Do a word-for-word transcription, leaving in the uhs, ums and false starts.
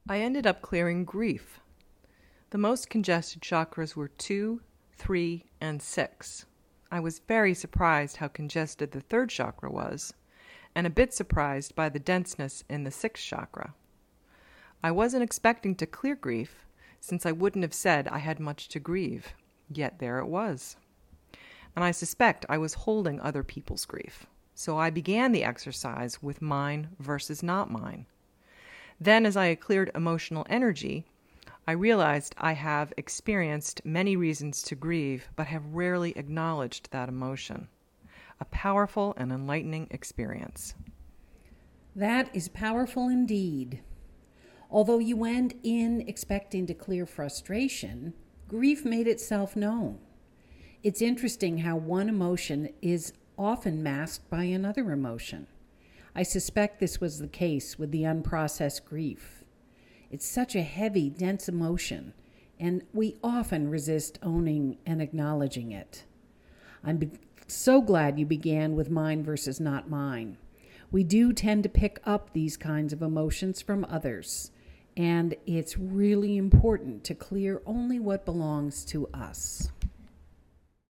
I ended up clearing grief. The most congested chakras were two, three, and six. I was very surprised how congested the third chakra was, and a bit surprised by the denseness in the sixth chakra. I wasn't expecting to clear grief, since I wouldn't have said I had much to grieve, yet there it was. And I suspect I was holding other people's grief, so I began the exercise with mine versus not mine. Then, as I had cleared emotional energy, I realized I have experienced many reasons to grieve, but have rarely acknowledged that emotion. A powerful and enlightening experience. That is powerful indeed. Although you went in expecting to clear frustration, grief made itself known. It's interesting how one emotion is often masked by another emotion. I suspect this was the case with the unprocessed grief. It's such a heavy, dense emotion, and we often resist owning and acknowledging it. I'm be- so glad you began with mine versus not mine. We do tend to pick up these kinds of emotions from others, and it's really important to clear only what belongs to us.